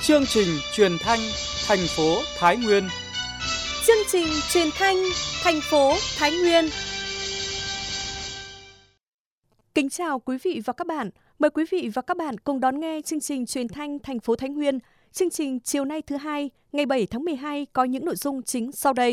Chương trình truyền thanh thành phố Thái Nguyên. Chương trình truyền thanh thành phố Thái Nguyên. Kính chào quý vị và các bạn. Mời quý vị và các bạn cùng đón nghe chương trình truyền thanh thành phố Thái Nguyên. Chương trình chiều nay thứ hai, ngày 7 tháng 12 có những nội dung chính sau đây.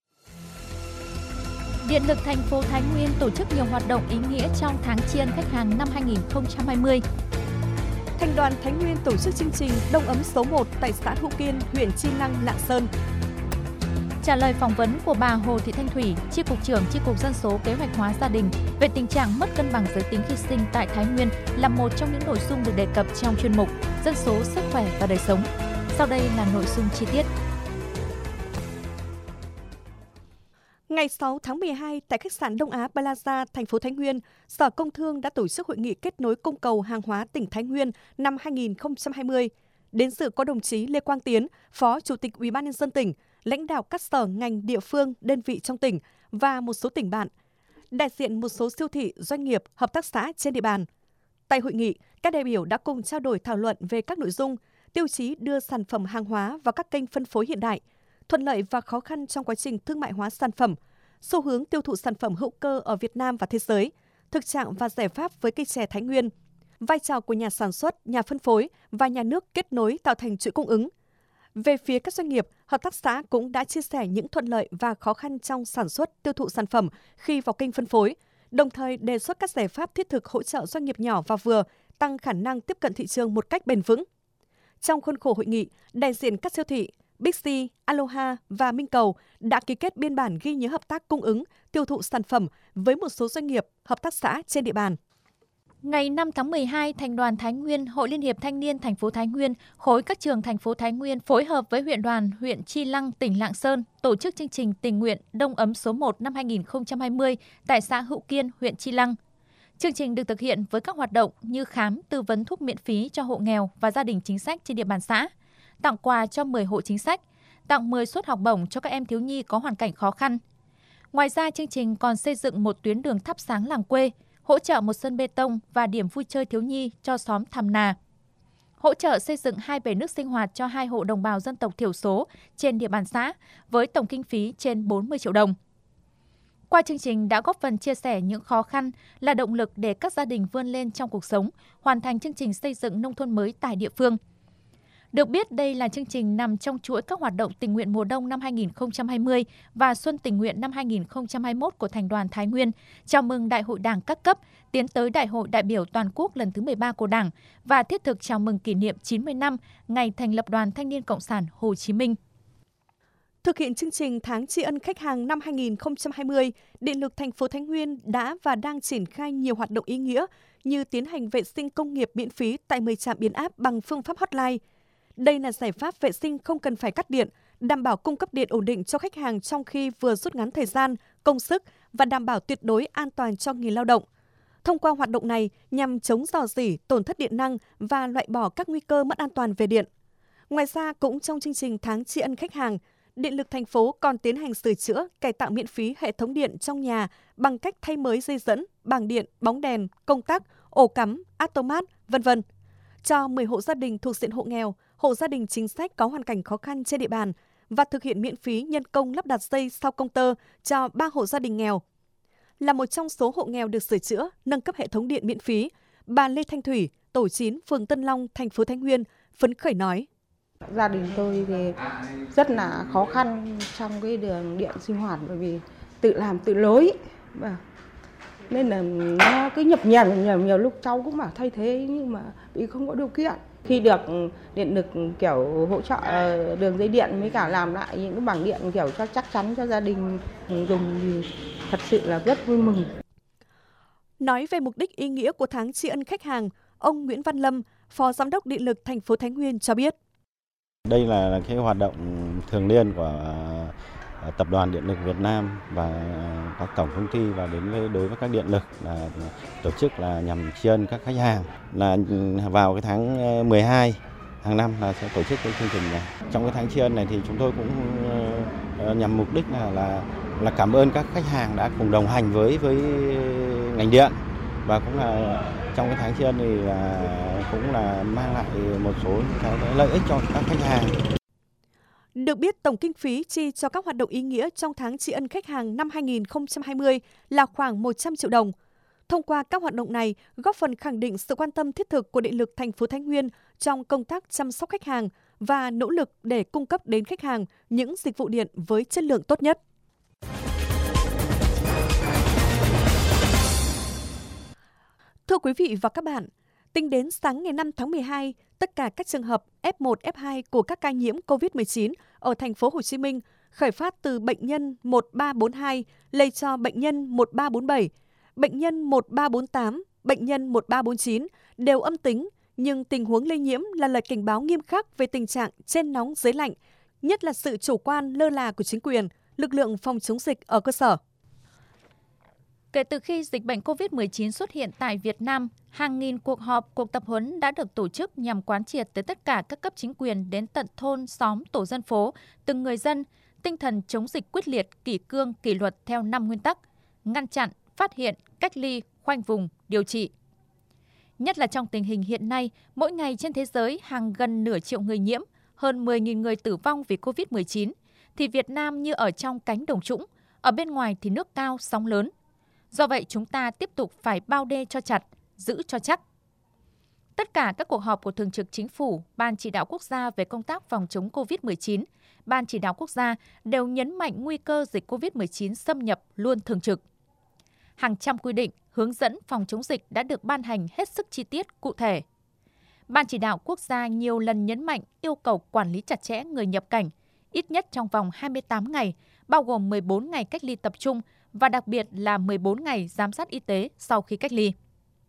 Điện lực thành phố Thái Nguyên tổ chức nhiều hoạt động ý nghĩa trong tháng tri ân khách hàng năm 2020. Thành đoàn Thái Nguyên tổ chức chương trình Đông ấm số 1 tại xã Hữu Kiên, huyện Chi Lăng, Lạng Sơn. Trả lời phỏng vấn của bà Hồ Thị Thanh Thủy, Chi cục trưởng Chi cục Dân số Kế hoạch hóa gia đình về tình trạng mất cân bằng giới tính khi sinh tại Thái Nguyên là một trong những nội dung được đề cập trong chuyên mục Dân số, sức khỏe và đời sống. Sau đây là nội dung chi tiết. Ngày 6 tháng 12, tại khách sạn Đông Á Plaza, thành phố Thái Nguyên, Sở Công Thương đã tổ chức hội nghị kết nối cung cầu hàng hóa tỉnh Thái Nguyên năm 2020. Đến dự có đồng chí Lê Quang Tiến, Phó Chủ tịch UBND tỉnh, lãnh đạo các sở ngành địa phương, đơn vị trong tỉnh và một số tỉnh bạn, đại diện một số siêu thị, doanh nghiệp, hợp tác xã trên địa bàn. Tại hội nghị, các đại biểu đã cùng trao đổi thảo luận về các nội dung, tiêu chí đưa sản phẩm hàng hóa vào các kênh phân phối hiện đại, thuận lợi và khó khăn trong quá trình thương mại hóa sản phẩm, xu hướng tiêu thụ sản phẩm hữu cơ ở Việt Nam và thế giới, thực trạng và giải pháp với cây chè Thái Nguyên, vai trò của nhà sản xuất, nhà phân phối và nhà nước kết nối tạo thành chuỗi cung ứng. Về phía các doanh nghiệp, hợp tác xã cũng đã chia sẻ những thuận lợi và khó khăn trong sản xuất, tiêu thụ sản phẩm khi vào kênh phân phối, đồng thời đề xuất các giải pháp thiết thực hỗ trợ doanh nghiệp nhỏ và vừa tăng khả năng tiếp cận thị trường một cách bền vững. Trong khuôn khổ hội nghị, đại diện các siêu thị Bixi, Aloha và Minh Cầu đã ký kết biên bản ghi nhớ hợp tác cung ứng, tiêu thụ sản phẩm với một số doanh nghiệp, hợp tác xã trên địa bàn. Ngày 5 tháng 12, Thành đoàn Thái Nguyên, Hội Liên hiệp Thanh niên thành phố Thái Nguyên, khối các trường thành phố Thái Nguyên phối hợp với huyện đoàn huyện Chi Lăng, tỉnh Lạng Sơn tổ chức chương trình tình nguyện Đông ấm số 1 năm 2020 tại xã Hữu Kiên, huyện Chi Lăng. Chương trình được thực hiện với các hoạt động như khám, tư vấn thuốc miễn phí cho hộ nghèo và gia đình chính sách trên địa bàn xã, tặng quà cho 10 hộ chính sách, tặng 10 suất học bổng cho các em thiếu nhi có hoàn cảnh khó khăn. Ngoài ra, chương trình còn xây dựng một tuyến đường thắp sáng làng quê, hỗ trợ một sân bê tông và điểm vui chơi thiếu nhi cho xóm Thàm Nà, hỗ trợ xây dựng 2 bể nước sinh hoạt cho 2 hộ đồng bào dân tộc thiểu số trên địa bàn xã với tổng kinh phí trên 40 triệu đồng. Qua chương trình đã góp phần chia sẻ những khó khăn là động lực để các gia đình vươn lên trong cuộc sống, hoàn thành chương trình xây dựng nông thôn mới tại địa phương. Được biết, đây là chương trình nằm trong chuỗi các hoạt động tình nguyện mùa đông năm 2020 và xuân tình nguyện năm 2021 của Thành đoàn Thái Nguyên, chào mừng Đại hội Đảng các cấp, tiến tới Đại hội đại biểu toàn quốc lần thứ 13 của Đảng và thiết thực chào mừng kỷ niệm 90 năm ngày thành lập Đoàn Thanh niên Cộng sản Hồ Chí Minh. Thực hiện chương trình tháng tri ân khách hàng năm 2020, Điện lực thành phố Thái Nguyên đã và đang triển khai nhiều hoạt động ý nghĩa như tiến hành vệ sinh công nghiệp miễn phí tại 10 trạm biến áp bằng phương pháp hotline. Đây là giải pháp vệ sinh không cần phải cắt điện, đảm bảo cung cấp điện ổn định cho khách hàng trong khi vừa rút ngắn thời gian, công sức và đảm bảo tuyệt đối an toàn cho người lao động. Thông qua hoạt động này nhằm chống rò rỉ, tổn thất điện năng và loại bỏ các nguy cơ mất an toàn về điện. Ngoài ra, cũng trong chương trình tháng tri ân khách hàng, Điện lực thành phố còn tiến hành sửa chữa, cải tạo miễn phí hệ thống điện trong nhà bằng cách thay mới dây dẫn, bảng điện, bóng đèn, công tắc, ổ cắm, atomat, v.v. cho 10 hộ gia đình thuộc diện hộ nghèo, hộ gia đình chính sách có hoàn cảnh khó khăn trên địa bàn và thực hiện miễn phí nhân công lắp đặt dây sau công tơ cho 3 hộ gia đình nghèo. Là một trong số hộ nghèo được sửa chữa, nâng cấp hệ thống điện miễn phí, bà Lê Thanh Thủy, tổ 9, phường Tân Long, thành phố Thái Nguyên, phấn khởi nói. Gia đình tôi thì rất là khó khăn trong cái đường điện sinh hoạt bởi vì tự làm tự lối. Nên là nó cứ nhập nhằng, nhiều lúc cháu cũng bảo thay thế nhưng mà vì không có điều kiện. Khi được điện lực kiểu hỗ trợ đường dây điện với cả làm lại những cái bảng điện kiểu cho chắc chắn cho gia đình dùng thì thật sự là rất vui mừng. Nói về mục đích ý nghĩa của tháng tri ân khách hàng, ông Nguyễn Văn Lâm, Phó Giám đốc Điện lực thành phố Thái Nguyên cho biết. Đây là cái hoạt động thường niên của Tập đoàn Điện lực Việt Nam và các tổng công ty và đối với các điện lực là tổ chức là nhằm tri ân các khách hàng, là vào cái tháng 12 hàng năm là sẽ tổ chức cái chương trình này. Trong cái tháng tri ân này thì chúng tôi cũng nhằm mục đích là cảm ơn các khách hàng đã cùng đồng hành với ngành điện và cũng là trong cái tháng tri ân thì cũng là mang lại một số cái lợi ích cho các khách hàng. Được biết, tổng kinh phí chi cho các hoạt động ý nghĩa trong tháng tri ân khách hàng năm 2020 là khoảng 100 triệu đồng. Thông qua các hoạt động này, góp phần khẳng định sự quan tâm thiết thực của Điện lực thành phố Thái Nguyên trong công tác chăm sóc khách hàng và nỗ lực để cung cấp đến khách hàng những dịch vụ điện với chất lượng tốt nhất. Thưa quý vị và các bạn, tính đến sáng ngày 5 tháng 12, tất cả các trường hợp F1, F2 của các ca nhiễm COVID-19 ở thành phố Hồ Chí Minh khởi phát từ bệnh nhân 1342 lây cho bệnh nhân 1347, bệnh nhân 1348, bệnh nhân 1349 đều âm tính, nhưng tình huống lây nhiễm là lời cảnh báo nghiêm khắc về tình trạng trên nóng dưới lạnh, nhất là sự chủ quan lơ là của chính quyền, lực lượng phòng chống dịch ở cơ sở. Kể từ khi dịch bệnh COVID-19 xuất hiện tại Việt Nam, hàng nghìn cuộc họp, cuộc tập huấn đã được tổ chức nhằm quán triệt tới tất cả các cấp chính quyền đến tận thôn, xóm, tổ dân phố, từng người dân, tinh thần chống dịch quyết liệt, kỷ cương, kỷ luật theo 5 nguyên tắc: ngăn chặn, phát hiện, cách ly, khoanh vùng, điều trị. Nhất là trong tình hình hiện nay, mỗi ngày trên thế giới hàng gần nửa triệu người nhiễm, hơn 10.000 người tử vong vì COVID-19, thì Việt Nam như ở trong cánh đồng trũng, ở bên ngoài thì nước cao, sóng lớn. Do vậy, chúng ta tiếp tục phải bao đê cho chặt, giữ cho chắc. Tất cả các cuộc họp của Thường trực Chính phủ, Ban Chỉ đạo Quốc gia về công tác phòng chống COVID-19, Ban Chỉ đạo Quốc gia đều nhấn mạnh nguy cơ dịch COVID-19 xâm nhập luôn thường trực. Hàng trăm quy định, hướng dẫn phòng chống dịch đã được ban hành hết sức chi tiết, cụ thể. Ban Chỉ đạo Quốc gia nhiều lần nhấn mạnh yêu cầu quản lý chặt chẽ người nhập cảnh, ít nhất trong vòng 28 ngày, bao gồm 14 ngày cách ly tập trung và đặc biệt là 14 ngày giám sát y tế sau khi cách ly.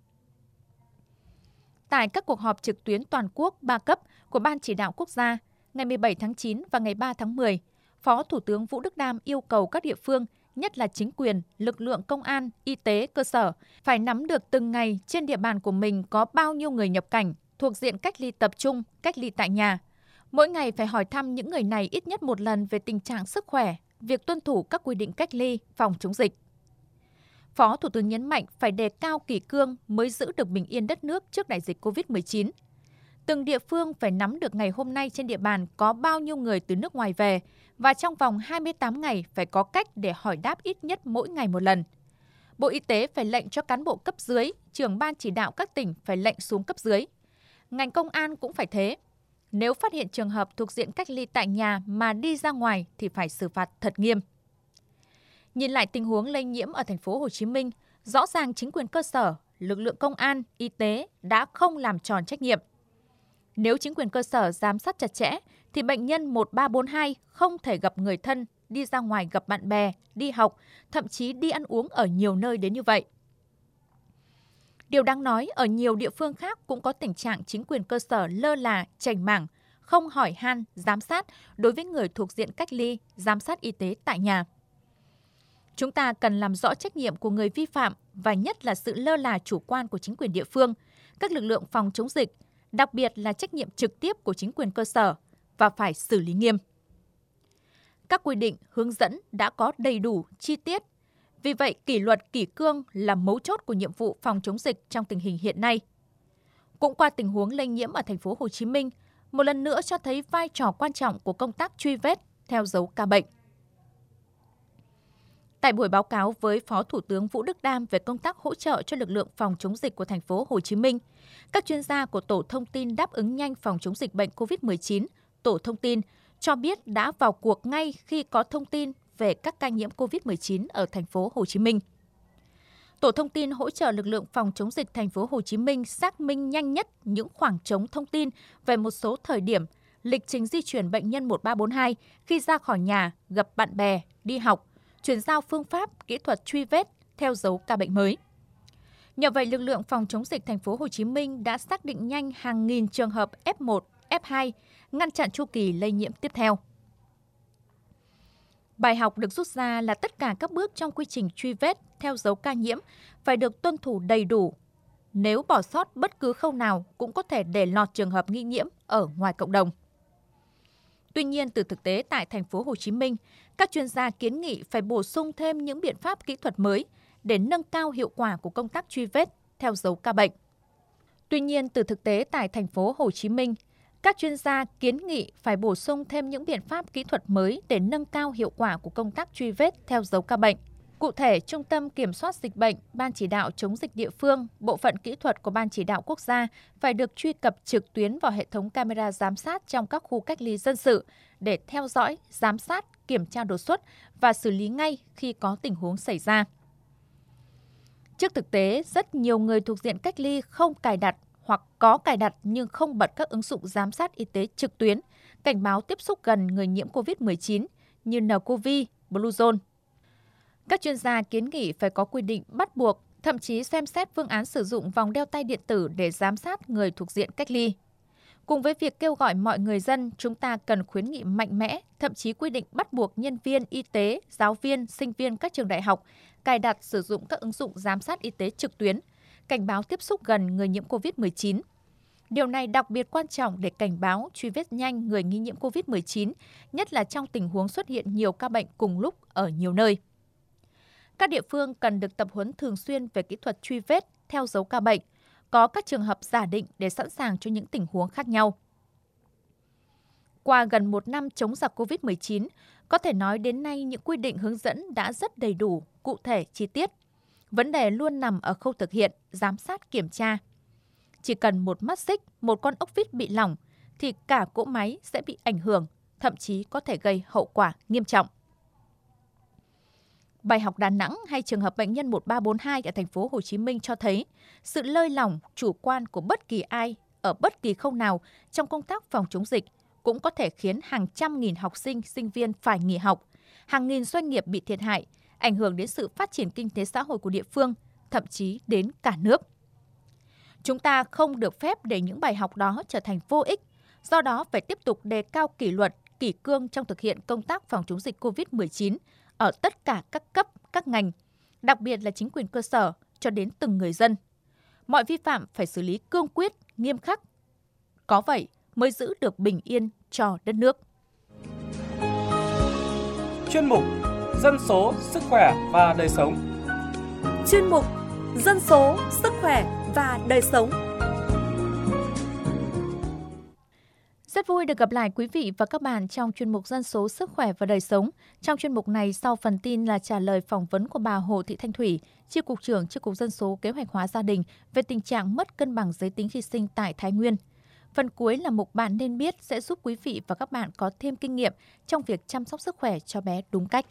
Tại các cuộc họp trực tuyến toàn quốc 3 cấp của Ban Chỉ đạo Quốc gia, ngày 17 tháng 9 và ngày 3 tháng 10, Phó Thủ tướng Vũ Đức Đam yêu cầu các địa phương, nhất là chính quyền, lực lượng công an, y tế, cơ sở, phải nắm được từng ngày trên địa bàn của mình có bao nhiêu người nhập cảnh, thuộc diện cách ly tập trung, cách ly tại nhà. Mỗi ngày phải hỏi thăm những người này ít nhất một lần về tình trạng sức khỏe, việc tuân thủ các quy định cách ly, phòng chống dịch. Phó Thủ tướng nhấn mạnh phải đề cao kỷ cương mới giữ được bình yên đất nước trước đại dịch COVID-19. Từng địa phương phải nắm được ngày hôm nay trên địa bàn có bao nhiêu người từ nước ngoài về và trong vòng 28 ngày phải có cách để hỏi đáp ít nhất mỗi ngày một lần. Bộ Y tế phải lệnh cho cán bộ cấp dưới, trưởng ban chỉ đạo các tỉnh phải lệnh xuống cấp dưới. Ngành công an cũng phải thế. Nếu phát hiện trường hợp thuộc diện cách ly tại nhà mà đi ra ngoài thì phải xử phạt thật nghiêm. Nhìn lại tình huống lây nhiễm ở thành phố Hồ Chí Minh, rõ ràng chính quyền cơ sở, lực lượng công an, y tế đã không làm tròn trách nhiệm. Nếu chính quyền cơ sở giám sát chặt chẽ thì bệnh nhân 1342 không thể gặp người thân, đi ra ngoài gặp bạn bè, đi học, thậm chí đi ăn uống ở nhiều nơi đến như vậy. Điều đáng nói, ở nhiều địa phương khác cũng có tình trạng chính quyền cơ sở lơ là, chảnh mảng, không hỏi han, giám sát đối với người thuộc diện cách ly, giám sát y tế tại nhà. Chúng ta cần làm rõ trách nhiệm của người vi phạm và nhất là sự lơ là chủ quan của chính quyền địa phương, các lực lượng phòng chống dịch, đặc biệt là trách nhiệm trực tiếp của chính quyền cơ sở và phải xử lý nghiêm. Các quy định, hướng dẫn đã có đầy đủ, chi tiết. Vì vậy, kỷ luật kỷ cương là mấu chốt của nhiệm vụ phòng chống dịch trong tình hình hiện nay. Cũng qua tình huống lây nhiễm ở thành phố Hồ Chí Minh, một lần nữa cho thấy vai trò quan trọng của công tác truy vết, theo dấu ca bệnh. Tại buổi báo cáo với Phó Thủ tướng Vũ Đức Đam về công tác hỗ trợ cho lực lượng phòng chống dịch của thành phố Hồ Chí Minh, các chuyên gia của Tổ thông tin đáp ứng nhanh phòng chống dịch bệnh COVID-19, Tổ thông tin, cho biết đã vào cuộc ngay khi có thông tin về các ca nhiễm COVID-19 ở thành phố Hồ Chí Minh. Tổ thông tin hỗ trợ lực lượng phòng chống dịch thành phố Hồ Chí Minh xác minh nhanh nhất những khoảng trống thông tin về một số thời điểm, lịch trình di chuyển bệnh nhân 1342 khi ra khỏi nhà, gặp bạn bè, đi học, chuyển giao phương pháp, kỹ thuật truy vết theo dấu ca bệnh mới. Nhờ vậy, lực lượng phòng chống dịch thành phố Hồ Chí Minh đã xác định nhanh hàng nghìn trường hợp F1, F2, ngăn chặn chu kỳ lây nhiễm tiếp theo. Bài học được rút ra là tất cả các bước trong quy trình truy vết theo dấu ca nhiễm phải được tuân thủ đầy đủ. Nếu bỏ sót bất cứ khâu nào cũng có thể để lọt trường hợp nghi nhiễm ở ngoài cộng đồng. Tuy nhiên, từ thực tế tại thành phố Hồ Chí Minh, các chuyên gia kiến nghị phải bổ sung thêm những biện pháp kỹ thuật mới để nâng cao hiệu quả của công tác truy vết theo dấu ca bệnh. Tuy nhiên, từ thực tế tại thành phố Hồ Chí Minh, các chuyên gia kiến nghị phải bổ sung thêm những biện pháp kỹ thuật mới để nâng cao hiệu quả của công tác truy vết theo dấu ca bệnh. Cụ thể, Trung tâm Kiểm soát Dịch bệnh, Ban Chỉ đạo chống dịch địa phương, bộ phận kỹ thuật của Ban Chỉ đạo Quốc gia phải được truy cập trực tuyến vào hệ thống camera giám sát trong các khu cách ly dân sự để theo dõi, giám sát, kiểm tra đột xuất và xử lý ngay khi có tình huống xảy ra. Trước thực tế, rất nhiều người thuộc diện cách ly không cài đặt hoặc có cài đặt nhưng không bật các ứng dụng giám sát y tế trực tuyến, cảnh báo tiếp xúc gần người nhiễm COVID-19 như nCoV, Bluezone. Các chuyên gia kiến nghị phải có quy định bắt buộc, thậm chí xem xét phương án sử dụng vòng đeo tay điện tử để giám sát người thuộc diện cách ly. Cùng với việc kêu gọi mọi người dân, chúng ta cần khuyến nghị mạnh mẽ, thậm chí quy định bắt buộc nhân viên y tế, giáo viên, sinh viên các trường đại học cài đặt sử dụng các ứng dụng giám sát y tế trực tuyến, cảnh báo tiếp xúc gần người nhiễm COVID-19. Điều này đặc biệt quan trọng để cảnh báo, truy vết nhanh người nghi nhiễm COVID-19, nhất là trong tình huống xuất hiện nhiều ca bệnh cùng lúc ở nhiều nơi. Các địa phương cần được tập huấn thường xuyên về kỹ thuật truy vết, theo dấu ca bệnh, có các trường hợp giả định để sẵn sàng cho những tình huống khác nhau. Qua gần 1 năm chống giặc COVID-19, có thể nói đến nay những quy định hướng dẫn đã rất đầy đủ, cụ thể, chi tiết. Vấn đề luôn nằm ở khâu thực hiện, giám sát, kiểm tra. Chỉ cần một mắt xích, một con ốc vít bị lỏng, thì cả cỗ máy sẽ bị ảnh hưởng, thậm chí có thể gây hậu quả nghiêm trọng. Bài học Đà Nẵng hay trường hợp bệnh nhân 1342 ở thành phố Hồ Chí Minh cho thấy sự lơi lỏng, chủ quan của bất kỳ ai ở bất kỳ khâu nào trong công tác phòng chống dịch cũng có thể khiến hàng trăm nghìn học sinh, sinh viên phải nghỉ học, hàng nghìn doanh nghiệp bị thiệt hại, ảnh hưởng đến sự phát triển kinh tế xã hội của địa phương, thậm chí đến cả nước. Chúng ta không được phép để những bài học đó trở thành vô ích, do đó phải tiếp tục đề cao kỷ luật, kỷ cương trong thực hiện công tác phòng chống dịch COVID-19 ở tất cả các cấp, các ngành, đặc biệt là chính quyền cơ sở cho đến từng người dân. Mọi vi phạm phải xử lý cương quyết, nghiêm khắc. Có vậy mới giữ được bình yên cho đất nước. Chuyên mục Dân số, sức khỏe và đời sống. Chuyên mục Dân số, sức khỏe và đời sống. Rất vui được gặp lại quý vị và các bạn trong chuyên mục Dân số, sức khỏe và đời sống. Trong chuyên mục này, sau phần tin là trả lời phỏng vấn của bà Hồ Thị Thanh Thủy, Chi cục trưởng Chi cục Dân số Kế hoạch hóa gia đình về tình trạng mất cân bằng giới tính khi sinh tại Thái Nguyên. Phần cuối là mục Bạn nên biết sẽ giúp quý vị và các bạn có thêm kinh nghiệm trong việc chăm sóc sức khỏe cho bé đúng cách.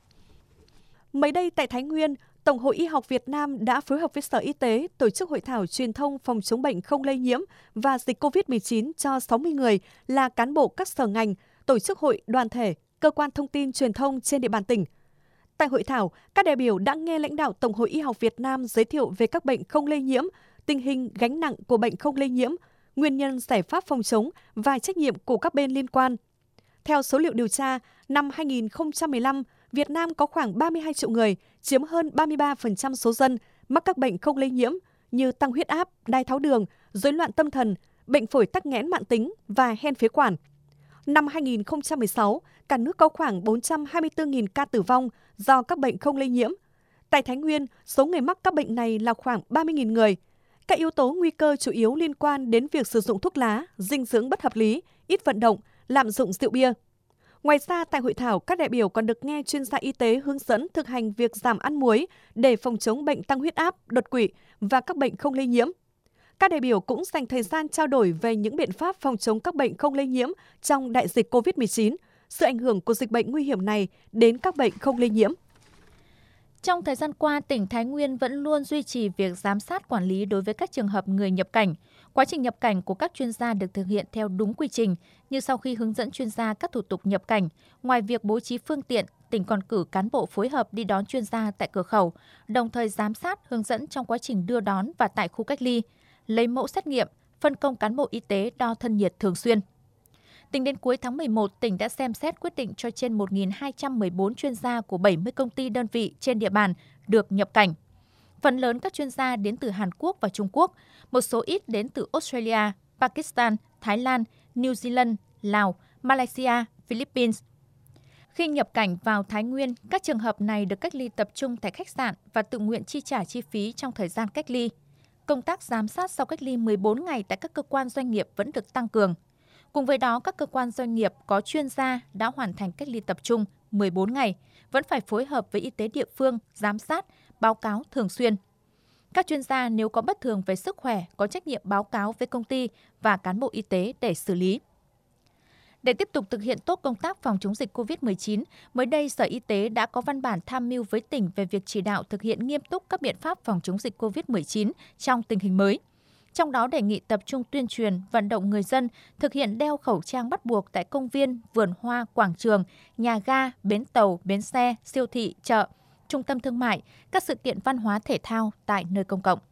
Mới đây tại Thái Nguyên, Tổng hội Y học Việt Nam đã phối hợp với Sở Y tế tổ chức hội thảo truyền thông phòng chống bệnh không lây nhiễm và dịch COVID-19 cho 60 người là cán bộ các sở ngành, tổ chức hội, đoàn thể, cơ quan thông tin truyền thông trên địa bàn tỉnh. Tại hội thảo, các đại biểu đã nghe lãnh đạo Tổng hội Y học Việt Nam giới thiệu về các bệnh không lây nhiễm, tình hình gánh nặng của bệnh không lây nhiễm, nguyên nhân giải pháp phòng chống và trách nhiệm của các bên liên quan. Theo số liệu điều tra, năm 2015, Việt Nam có khoảng 32 triệu người, chiếm hơn 33% số dân, mắc các bệnh không lây nhiễm như tăng huyết áp, đái tháo đường, rối loạn tâm thần, bệnh phổi tắc nghẽn mãn tính và hen phế quản. Năm 2016, cả nước có khoảng 424.000 ca tử vong do các bệnh không lây nhiễm. Tại Thái Nguyên, số người mắc các bệnh này là khoảng 30.000 người. Các yếu tố nguy cơ chủ yếu liên quan đến việc sử dụng thuốc lá, dinh dưỡng bất hợp lý, ít vận động, lạm dụng rượu bia. Ngoài ra, tại hội thảo, các đại biểu còn được nghe chuyên gia y tế hướng dẫn thực hành việc giảm ăn muối để phòng chống bệnh tăng huyết áp, đột quỵ và các bệnh không lây nhiễm. Các đại biểu cũng dành thời gian trao đổi về những biện pháp phòng chống các bệnh không lây nhiễm trong đại dịch COVID-19, sự ảnh hưởng của dịch bệnh nguy hiểm này đến các bệnh không lây nhiễm. Trong thời gian qua, tỉnh Thái Nguyên vẫn luôn duy trì việc giám sát quản lý đối với các trường hợp người nhập cảnh. Quá trình nhập cảnh của các chuyên gia được thực hiện theo đúng quy trình, như sau khi hướng dẫn chuyên gia các thủ tục nhập cảnh. Ngoài việc bố trí phương tiện, tỉnh còn cử cán bộ phối hợp đi đón chuyên gia tại cửa khẩu, đồng thời giám sát, hướng dẫn trong quá trình đưa đón và tại khu cách ly, lấy mẫu xét nghiệm, phân công cán bộ y tế đo thân nhiệt thường xuyên. Tính đến cuối tháng 11, tỉnh đã xem xét quyết định cho trên 1.214 chuyên gia của 70 công ty đơn vị trên địa bàn được nhập cảnh. Phần lớn các chuyên gia đến từ Hàn Quốc và Trung Quốc, một số ít đến từ Australia, Pakistan, Thái Lan, New Zealand, Lào, Malaysia, Philippines. Khi nhập cảnh vào Thái Nguyên, các trường hợp này được cách ly tập trung tại khách sạn và tự nguyện chi trả chi phí trong thời gian cách ly. Công tác giám sát sau cách ly 14 ngày tại các cơ quan doanh nghiệp vẫn được tăng cường. Cùng với đó, các cơ quan doanh nghiệp có chuyên gia đã hoàn thành cách ly tập trung 14 ngày, vẫn phải phối hợp với y tế địa phương, giám sát, báo cáo thường xuyên. Các chuyên gia nếu có bất thường về sức khỏe có trách nhiệm báo cáo với công ty và cán bộ y tế để xử lý. Để tiếp tục thực hiện tốt công tác phòng chống dịch COVID-19, mới đây Sở Y tế đã có văn bản tham mưu với tỉnh về việc chỉ đạo thực hiện nghiêm túc các biện pháp phòng chống dịch COVID-19 trong tình hình mới. Trong đó đề nghị tập trung tuyên truyền, vận động người dân thực hiện đeo khẩu trang bắt buộc tại công viên, vườn hoa, quảng trường, nhà ga, bến tàu, bến xe, siêu thị, chợ, trung tâm thương mại, các sự kiện văn hóa thể thao tại nơi công cộng.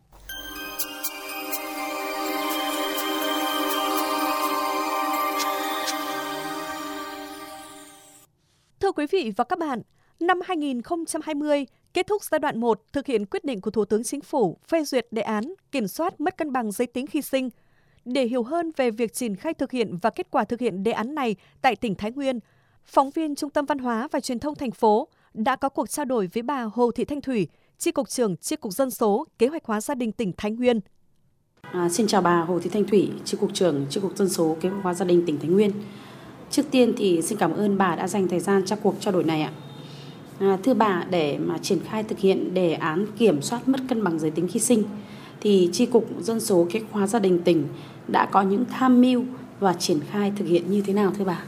Thưa quý vị và các bạn, năm 2020 kết thúc giai đoạn 1 thực hiện quyết định của Thủ tướng Chính phủ phê duyệt đề án kiểm soát mất cân bằng giới tính khi sinh. Để hiểu hơn về việc triển khai thực hiện và kết quả thực hiện đề án này tại tỉnh Thái Nguyên, phóng viên Trung tâm Văn hóa và Truyền thông thành phố đã có cuộc trao đổi với bà Hồ Thị Thanh Thủy, Chi cục trưởng Chi cục Dân số, Kế hoạch hóa gia đình tỉnh Thái Nguyên. Xin chào bà Hồ Thị Thanh Thủy, Chi cục trưởng Chi cục Dân số, Kế hoạch hóa gia đình tỉnh Thái Nguyên. Trước tiên thì xin cảm ơn bà đã dành thời gian cho cuộc trao đổi này ạ. Thưa bà, để mà triển khai thực hiện đề án kiểm soát mất cân bằng giới tính khi sinh, thì Chi cục Dân số, Kế hoạch hóa gia đình tỉnh đã có những tham mưu và triển khai thực hiện như thế nào thưa bà?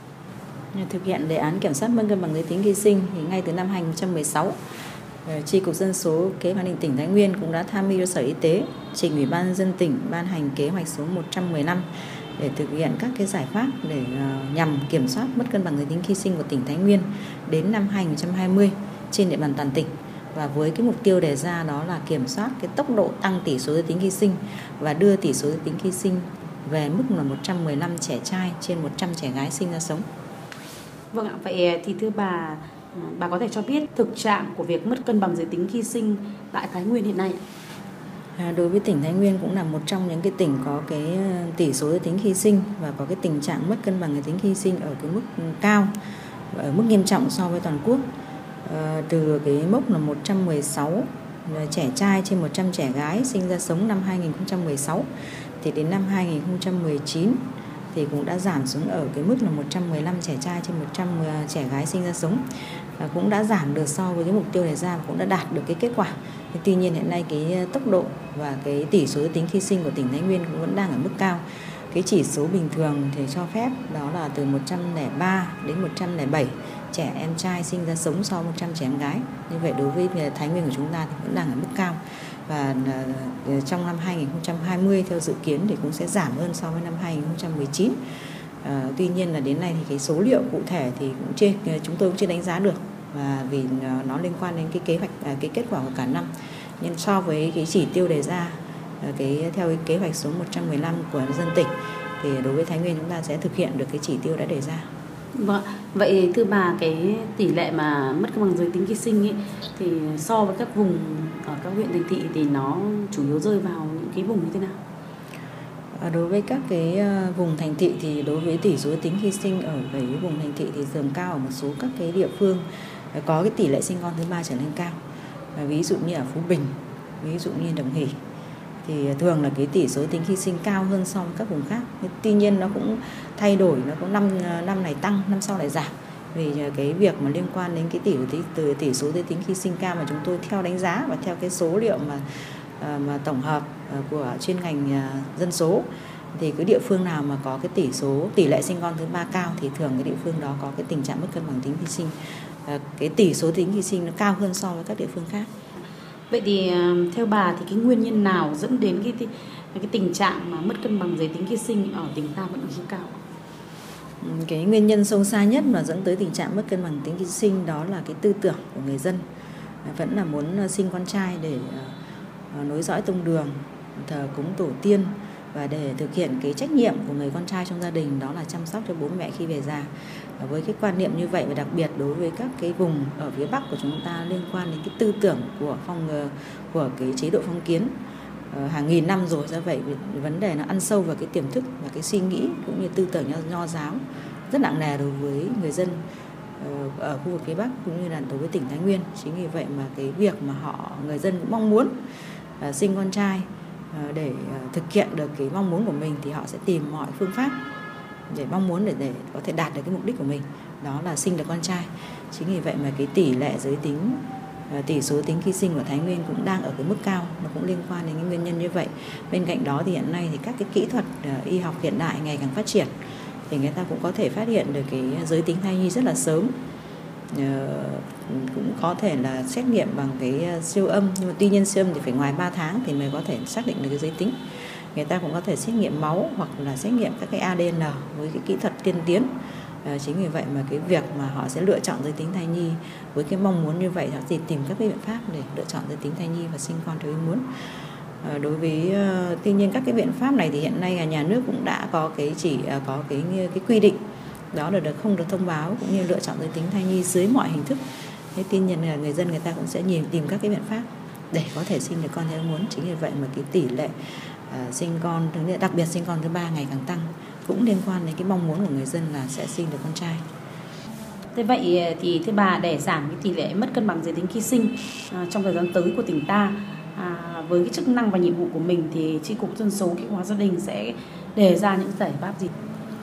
Thực hiện đề án kiểm soát mất cân bằng giới tính khi sinh thì ngay từ năm 2016, Chi cục Dân số, Kế hoạch hóa gia đình tỉnh Thái Nguyên cũng đã tham mưu cho Sở Y tế trình Ủy ban nhân dân tỉnh ban hành kế hoạch số 115 để thực hiện các cái giải pháp để nhằm kiểm soát mất cân bằng giới tính khi sinh của tỉnh Thái Nguyên đến năm 2020 trên địa bàn toàn tỉnh. Và với cái mục tiêu đề ra đó là kiểm soát cái tốc độ tăng tỷ số giới tính khi sinh và đưa tỷ số giới tính khi sinh về mức là 115 trẻ trai trên 100 trẻ gái sinh ra sống. Vâng ạ, vậy thì thưa bà có thể cho biết thực trạng của việc mất cân bằng giới tính khi sinh tại Thái Nguyên hiện nay? Đối với tỉnh Thái Nguyên cũng là một trong những cái tỉnh có cái tỷ số giới tính khi sinh và có cái tình trạng mất cân bằng giới tính khi sinh ở cái mức cao, ở mức nghiêm trọng so với toàn quốc. Từ cái mốc là 116 trẻ trai trên 100 trẻ gái sinh ra sống năm 2016 thì đến năm 2019 thì cũng đã giảm xuống ở cái mức là 115 trẻ trai trên 100 trẻ gái sinh ra sống. Cũng đã giảm được so với cái mục tiêu đề ra và cũng đã đạt được cái kết quả. Tuy nhiên hiện nay cái tốc độ và cái tỷ số giới tính khi sinh của tỉnh Thái Nguyên cũng vẫn đang ở mức cao. Cái chỉ số bình thường thì cho phép đó là từ 103 đến 107 trẻ em trai sinh ra sống so với 100 trẻ em gái. Như vậy đối với Thái Nguyên của chúng ta thì vẫn đang ở mức cao. Và trong năm 2020 theo dự kiến thì cũng sẽ giảm hơn so với năm 2019. Tuy nhiên là đến nay thì cái số liệu cụ thể thì chúng tôi cũng chưa đánh giá được, và vì nó liên quan đến cái kế hoạch cái kết quả của cả năm. Nhưng so với cái chỉ tiêu đề ra theo cái kế hoạch số 115 của dân tỉnh thì đối với Thái Nguyên chúng ta sẽ thực hiện được cái chỉ tiêu đã đề ra. Vâng, vậy thưa bà, cái tỷ lệ mà mất cân bằng giới tính khi sinh ấy, thì so với các vùng ở các huyện thành thị thì nó chủ yếu rơi vào những cái vùng như thế nào? Đối với các cái vùng thành thị thì đối với tỷ số giới tính khi sinh ở cái vùng thành thị thì thường cao ở một số các cái địa phương có cái tỷ lệ sinh con thứ 3 trở lên cao. Ví dụ như ở Phú Bình, ví dụ như Đồng Hỷ thì thường là cái tỷ số giới tính khi sinh cao hơn so với các vùng khác. Tuy nhiên nó cũng thay đổi, nó có năm này tăng, năm sau lại giảm. Vì cái việc mà liên quan đến cái tỷ số giới tính khi sinh cao mà chúng tôi theo đánh giá và theo cái số liệu mà tổng hợp của chuyên ngành dân số thì cái địa phương nào mà có cái tỷ lệ sinh con thứ 3 cao thì thường cái địa phương đó có cái tình trạng mất cân bằng tính khi sinh, cái tỷ số tính khi sinh nó cao hơn so với các địa phương khác. Vậy thì theo bà thì cái nguyên nhân nào dẫn đến cái tình trạng mà mất cân bằng giới tính khi sinh ở tỉnh ta vẫn ở mức cao? Cái nguyên nhân sâu xa nhất mà dẫn tới tình trạng mất cân bằng tính khi sinh đó là cái tư tưởng của người dân vẫn là muốn sinh con trai để nối dõi tông đường, thờ cúng tổ tiên và để thực hiện cái trách nhiệm của người con trai trong gia đình đó là chăm sóc cho bố mẹ khi về già. Với cái quan niệm như vậy và đặc biệt đối với các cái vùng ở phía Bắc của chúng ta liên quan đến cái tư tưởng của cái chế độ phong kiến hàng nghìn năm rồi, do vậy vấn đề nó ăn sâu vào cái tiềm thức và cái suy nghĩ cũng như tư tưởng nho giáo rất nặng nề đối với người dân ở khu vực phía Bắc cũng như là đối với tỉnh Thái Nguyên. Chính vì vậy mà cái việc mà người dân cũng mong muốn sinh con trai, để thực hiện được cái mong muốn của mình thì họ sẽ tìm mọi phương pháp để mong muốn để có thể đạt được cái mục đích của mình, đó là sinh được con trai. Chính vì vậy mà cái tỷ lệ giới tính, tỷ số tính khi sinh của Thái Nguyên cũng đang ở cái mức cao, nó cũng liên quan đến cái nguyên nhân như vậy. Bên cạnh đó thì hiện nay thì các cái kỹ thuật y học hiện đại ngày càng phát triển thì người ta cũng có thể phát hiện được cái giới tính thai nhi rất là sớm. Cũng có thể là xét nghiệm bằng cái siêu âm, nhưng mà tuy nhiên siêu âm thì phải ngoài 3 tháng thì mới có thể xác định được cái giới tính. Người ta cũng có thể xét nghiệm máu hoặc là xét nghiệm các cái ADN với cái kỹ thuật tiên tiến. Chính vì vậy mà cái việc mà họ sẽ lựa chọn giới tính thai nhi với cái mong muốn như vậy, họ thì tìm các cái biện pháp để lựa chọn giới tính thai nhi và sinh con theo ý muốn. Đối với tuy nhiên các cái biện pháp này thì hiện nay nhà nước cũng đã có cái quy định, đó là không được thông báo cũng như lựa chọn giới tính thai nhi dưới mọi hình thức. Thế tuy nhiên là người dân người ta cũng sẽ tìm các cái biện pháp để có thể sinh được con theo ý muốn. Chính vì vậy mà cái tỷ lệ sinh con, đặc biệt sinh con thứ 3 ngày càng tăng, cũng liên quan đến cái mong muốn của người dân là sẽ sinh được con trai. Thế vậy thì thưa bà, để giảm cái tỷ lệ mất cân bằng giới tính khi sinh trong thời gian tới của tỉnh ta, với cái chức năng và nhiệm vụ của mình thì Chi cục Dân số Kế hoạch hóa gia đình sẽ đề ra những giải pháp gì?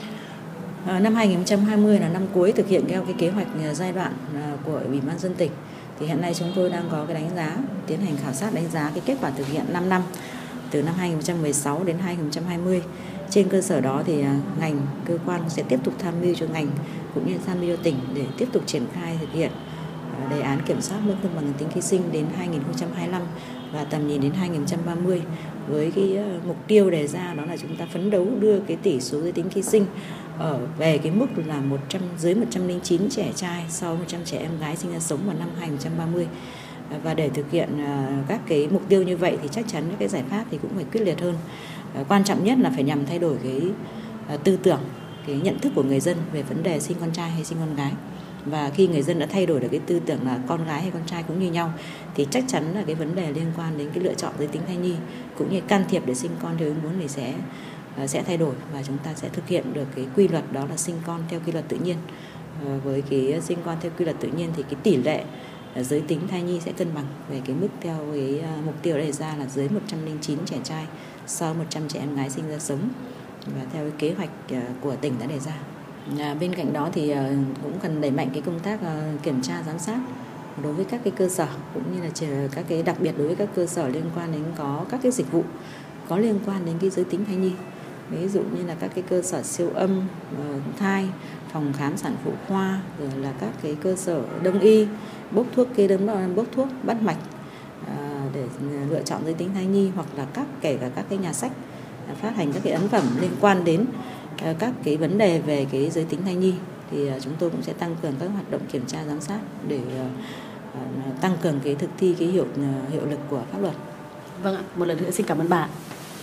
Năm 2020 là năm cuối thực hiện theo cái kế hoạch giai đoạn của Ủy ban dân tỉnh. Thì hiện nay chúng tôi đang có cái đánh giá, tiến hành khảo sát đánh giá cái kết quả thực hiện 5 năm từ năm 2016 đến 2020. Trên cơ sở đó thì ngành, cơ quan sẽ tiếp tục tham mưu cho ngành cũng như tham mưu cho tỉnh để tiếp tục triển khai thực hiện đề án kiểm soát mức cân bằng giới tính khi sinh đến 2025 và tầm nhìn đến 2030 với cái mục tiêu đề ra, đó là chúng ta phấn đấu đưa cái tỷ số giới tính khi sinh về cái mức là dưới 109 trẻ trai sau 100 trẻ em gái sinh ra sống vào năm 2030. Và để thực hiện các cái mục tiêu như vậy thì chắc chắn những cái giải pháp thì cũng phải quyết liệt hơn. Quan trọng nhất là phải nhằm thay đổi cái tư tưởng, cái nhận thức của người dân về vấn đề sinh con trai hay sinh con gái. Và khi người dân đã thay đổi được cái tư tưởng là con gái hay con trai cũng như nhau thì chắc chắn là cái vấn đề liên quan đến cái lựa chọn giới tính thai nhi cũng như can thiệp để sinh con theo ý muốn thì sẽ thay đổi, và chúng ta sẽ thực hiện được cái quy luật, đó là sinh con theo quy luật tự nhiên. Với cái sinh con theo quy luật tự nhiên thì cái tỷ lệ giới tính thai nhi sẽ cân bằng về cái mức theo cái mục tiêu đề ra là dưới 109 trẻ trai sau 100 trẻ em gái sinh ra sống, và theo cái kế hoạch của tỉnh đã đề ra. Bên cạnh đó thì cũng cần đẩy mạnh cái công tác kiểm tra giám sát đối với các cái cơ sở, cũng như là các cái đặc biệt đối với các cơ sở liên quan đến có các cái dịch vụ có liên quan đến cái giới tính thai nhi, ví dụ như là các cái cơ sở siêu âm thai, phòng khám sản phụ khoa, rồi là các cái cơ sở đông y bốc thuốc, kê đơn bốc thuốc, bắt mạch để lựa chọn giới tính thai nhi, hoặc là kể cả các cái nhà sách phát hành các cái ấn phẩm liên quan đến các cái vấn đề về cái giới tính thai nhi, thì chúng tôi cũng sẽ tăng cường các hoạt động kiểm tra giám sát để tăng cường cái thực thi cái hiệu lực của pháp luật. Vâng ạ, một lần nữa xin cảm ơn bà.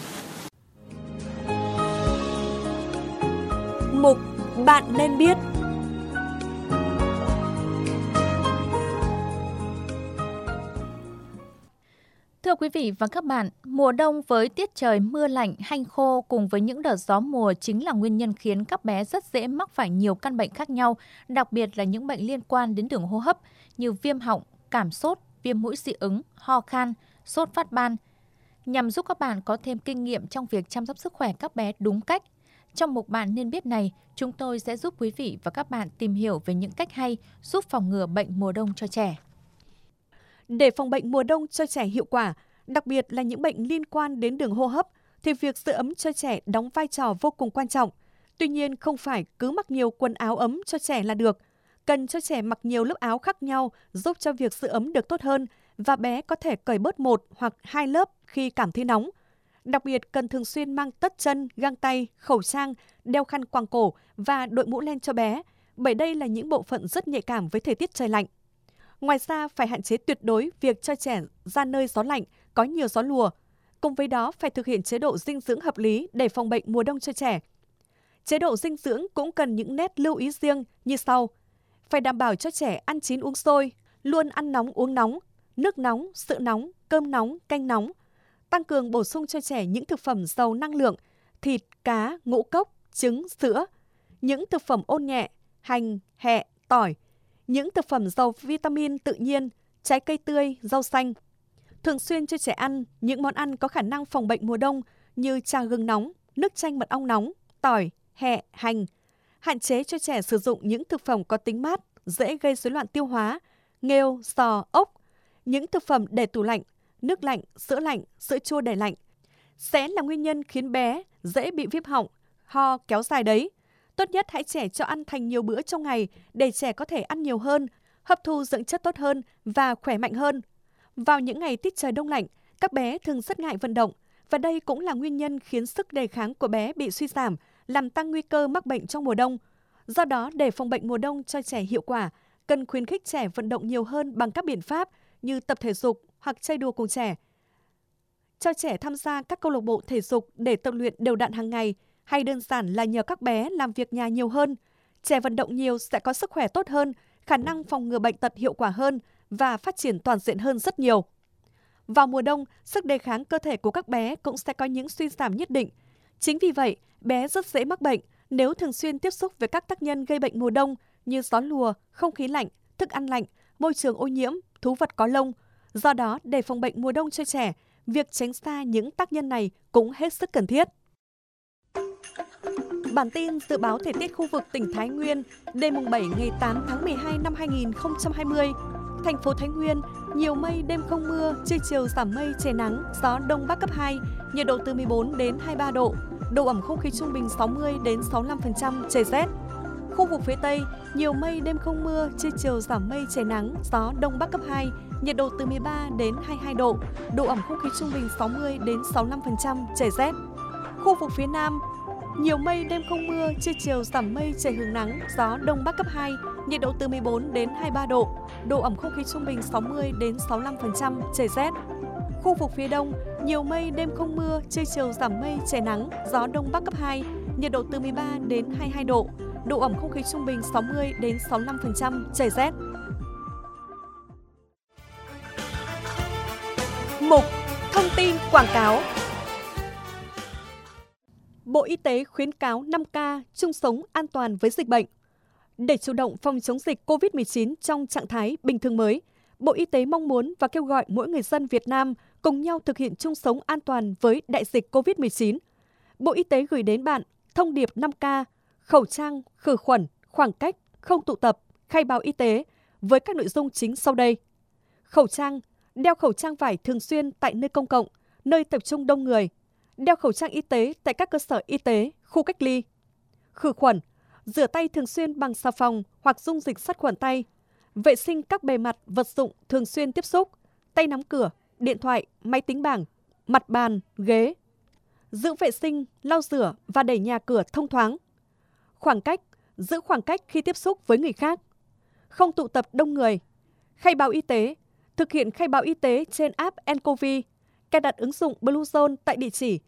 Mục Bạn nên biết. Thưa quý vị và các bạn, mùa đông với tiết trời mưa lạnh, hanh khô cùng với những đợt gió mùa chính là nguyên nhân khiến các bé rất dễ mắc phải nhiều căn bệnh khác nhau, đặc biệt là những bệnh liên quan đến đường hô hấp như viêm họng, cảm sốt, viêm mũi dị ứng, ho khan, sốt phát ban. Nhằm giúp các bạn có thêm kinh nghiệm trong việc chăm sóc sức khỏe các bé đúng cách, trong mục Bạn nên biết này, chúng tôi sẽ giúp quý vị và các bạn tìm hiểu về những cách hay giúp phòng ngừa bệnh mùa đông cho trẻ. Để phòng bệnh mùa đông cho trẻ hiệu quả, đặc biệt là những bệnh liên quan đến đường hô hấp, thì việc giữ ấm cho trẻ đóng vai trò vô cùng quan trọng. Tuy nhiên, không phải cứ mặc nhiều quần áo ấm cho trẻ là được. Cần cho trẻ mặc nhiều lớp áo khác nhau giúp cho việc giữ ấm được tốt hơn, và bé có thể cởi bớt 1 hoặc 2 lớp khi cảm thấy nóng. Đặc biệt, cần thường xuyên mang tất chân, găng tay, khẩu trang, đeo khăn quàng cổ và đội mũ len cho bé, bởi đây là những bộ phận rất nhạy cảm với thời tiết trời lạnh. Ngoài ra, phải hạn chế tuyệt đối việc cho trẻ ra nơi gió lạnh, có nhiều gió lùa. Cùng với đó, phải thực hiện chế độ dinh dưỡng hợp lý để phòng bệnh mùa đông cho trẻ. Chế độ dinh dưỡng cũng cần những nét lưu ý riêng như sau. Phải đảm bảo cho trẻ ăn chín uống sôi, luôn ăn nóng uống nóng, nước nóng, sữa nóng, cơm nóng, canh nóng. Tăng cường bổ sung cho trẻ những thực phẩm giàu năng lượng, thịt, cá, ngũ cốc, trứng, sữa, những thực phẩm ôn nhẹ, hành, hẹ, tỏi, những thực phẩm giàu vitamin tự nhiên, trái cây tươi, rau xanh. Thường xuyên cho trẻ ăn những món ăn có khả năng phòng bệnh mùa đông như trà gừng nóng, nước chanh mật ong nóng, tỏi, hẹ, hành. Hạn chế cho trẻ sử dụng những thực phẩm có tính mát, dễ gây rối loạn tiêu hóa, nghêu, sò, ốc, những thực phẩm để tủ lạnh, nước lạnh, sữa chua để lạnh sẽ là nguyên nhân khiến bé dễ bị viêm họng, ho kéo dài đấy. Tốt nhất hãy trẻ cho ăn thành nhiều bữa trong ngày để trẻ có thể ăn nhiều hơn, hấp thu dưỡng chất tốt hơn và khỏe mạnh hơn. Vào những ngày tiết trời đông lạnh, các bé thường rất ngại vận động và đây cũng là nguyên nhân khiến sức đề kháng của bé bị suy giảm, làm tăng nguy cơ mắc bệnh trong mùa đông. Do đó, để phòng bệnh mùa đông cho trẻ hiệu quả, cần khuyến khích trẻ vận động nhiều hơn bằng các biện pháp như tập thể dục hoặc chơi đùa cùng trẻ. Cho trẻ tham gia các câu lạc bộ thể dục để tập luyện đều đặn hàng ngày, hay đơn giản là nhờ các bé làm việc nhà nhiều hơn. Trẻ vận động nhiều sẽ có sức khỏe tốt hơn, khả năng phòng ngừa bệnh tật hiệu quả hơn và phát triển toàn diện hơn rất nhiều. Vào mùa đông, sức đề kháng cơ thể của các bé cũng sẽ có những suy giảm nhất định. Chính vì vậy, bé rất dễ mắc bệnh nếu thường xuyên tiếp xúc với các tác nhân gây bệnh mùa đông như gió lùa, không khí lạnh, thức ăn lạnh, môi trường ô nhiễm, thú vật có lông. Do đó, để phòng bệnh mùa đông cho trẻ, việc tránh xa những tác nhân này cũng hết sức cần thiết. Bản tin dự báo thời tiết khu vực tỉnh Thái Nguyên đêm 7 ngày 8 tháng 12 năm 2020. Thành phố Thái Nguyên, nhiều mây, đêm không mưa, trưa chiều giảm mây, trời nắng, gió đông bắc cấp 2, nhiệt độ từ 14 đến 23 độ, độ ẩm không khí trung bình 60 đến 65%, trời rét. Khu vực phía Tây, nhiều mây, đêm không mưa, trưa chiều giảm mây, trời nắng, gió đông bắc cấp 2, nhiệt độ từ 13 đến 22 độ, độ ẩm không khí trung bình 60 đến 65%, trời rét. Khu vực phía Nam, nhiều mây, đêm không mưa, trưa chiều giảm mây, trời hưởng nắng, gió đông bắc cấp 2, nhiệt độ từ 14 đến 23 độ, độ ẩm không khí trung bình 60 đến 65%, trời rét. Khu vực phía Đông, nhiều mây, đêm không mưa, trưa chiều giảm mây, trời nắng, gió đông bắc cấp 2, nhiệt độ từ 13 đến 22 độ, độ ẩm không khí trung bình 60 đến 65%, trời rét. Mục Thông tin quảng cáo. Bộ Y tế khuyến cáo 5K chung sống an toàn với dịch bệnh. Để chủ động phòng chống dịch COVID-19 trong trạng thái bình thường mới, Bộ Y tế mong muốn và kêu gọi mỗi người dân Việt Nam cùng nhau thực hiện chung sống an toàn với đại dịch COVID-19. Bộ Y tế gửi đến bạn thông điệp 5K, khẩu trang, khử khuẩn, khoảng cách, không tụ tập, khai báo y tế với các nội dung chính sau đây. Khẩu trang, đeo khẩu trang vải thường xuyên tại nơi công cộng, nơi tập trung đông người. Đeo khẩu trang y tế tại các cơ sở y tế, khu cách ly. Khử khuẩn, rửa tay thường xuyên bằng xà phòng hoặc dung dịch sát khuẩn tay. Vệ sinh các bề mặt, vật dụng thường xuyên tiếp xúc, tay nắm cửa, điện thoại, máy tính bảng, mặt bàn, ghế. Giữ vệ sinh, lau rửa và đẩy nhà cửa thông thoáng. Khoảng cách, giữ khoảng cách khi tiếp xúc với người khác. Không tụ tập đông người. Khai báo y tế, thực hiện khai báo y tế trên app nCoV. Cài đặt ứng dụng Bluezone tại địa chỉ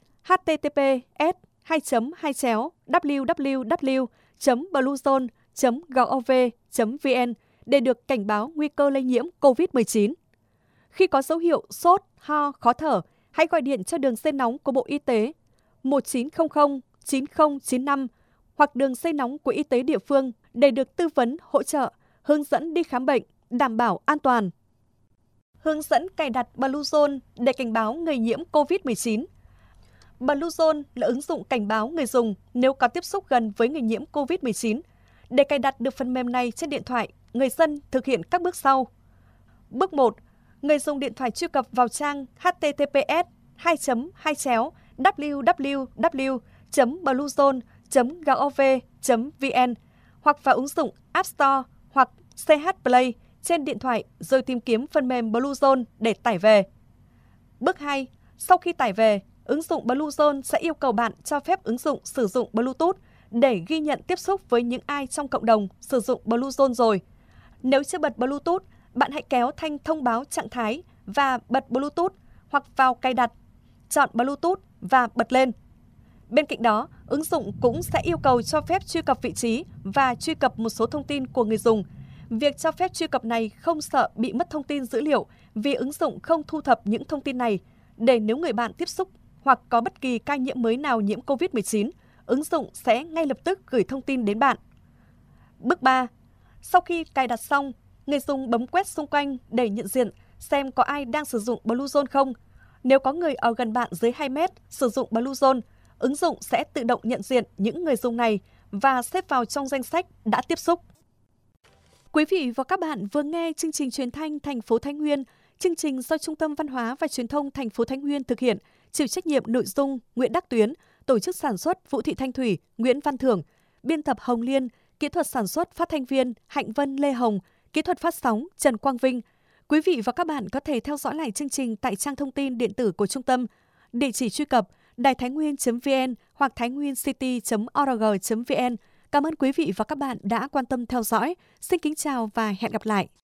https://www.bluezone.gov.vn để được cảnh báo nguy cơ lây nhiễm COVID-19. Khi có dấu hiệu sốt, ho, khó thở, hãy gọi điện cho đường dây nóng của Bộ Y tế 1900 9095 hoặc đường dây nóng của y tế địa phương để được tư vấn, hỗ trợ, hướng dẫn đi khám bệnh, đảm bảo an toàn. Hướng dẫn cài đặt Bluezone để cảnh báo người nhiễm COVID-19. Bluezone là ứng dụng cảnh báo người dùng nếu có tiếp xúc gần với người nhiễm COVID-19. Để cài đặt được phần mềm này trên điện thoại, người dân thực hiện các bước sau. Bước 1. Người dùng điện thoại truy cập vào trang https://www.bluezone.gov.vn hoặc vào ứng dụng App Store hoặc CH Play trên điện thoại rồi tìm kiếm phần mềm Bluezone để tải về. Bước 2. Sau khi tải về, ứng dụng Bluezone sẽ yêu cầu bạn cho phép ứng dụng sử dụng Bluetooth để ghi nhận tiếp xúc với những ai trong cộng đồng sử dụng Bluezone rồi. Nếu chưa bật Bluetooth, bạn hãy kéo thanh thông báo trạng thái và bật Bluetooth hoặc vào cài đặt, chọn Bluetooth và bật lên. Bên cạnh đó, ứng dụng cũng sẽ yêu cầu cho phép truy cập vị trí và truy cập một số thông tin của người dùng. Việc cho phép truy cập này không sợ bị mất thông tin dữ liệu vì ứng dụng không thu thập những thông tin này để nếu người bạn tiếp xúc hoặc có bất kỳ ca nhiễm mới nào nhiễm COVID-19, ứng dụng sẽ ngay lập tức gửi thông tin đến bạn. Bước 3. Sau khi cài đặt xong, người dùng bấm quét xung quanh để nhận diện xem có ai đang sử dụng Bluezone không. Nếu có người ở gần bạn dưới 2 mét sử dụng Bluezone, ứng dụng sẽ tự động nhận diện những người dùng này và xếp vào trong danh sách đã tiếp xúc. Quý vị và các bạn vừa nghe chương trình truyền thanh thành phố Thái Nguyên, chương trình do Trung tâm Văn hóa và Truyền thông thành phố Thái Nguyên thực hiện, chịu trách nhiệm nội dung Nguyễn Đắc Tuyến, tổ chức sản xuất Vũ Thị Thanh Thủy, Nguyễn Văn Thưởng, biên tập Hồng Liên, kỹ thuật sản xuất phát thanh viên Hạnh Vân Lê Hồng, kỹ thuật phát sóng Trần Quang Vinh. Quý vị và các bạn có thể theo dõi lại chương trình tại trang thông tin điện tử của trung tâm. Địa chỉ truy cập đàitháinnguyên.vn hoặc tháinguincity.org.vn. Cảm ơn quý vị và các bạn đã quan tâm theo dõi. Xin kính chào và hẹn gặp lại.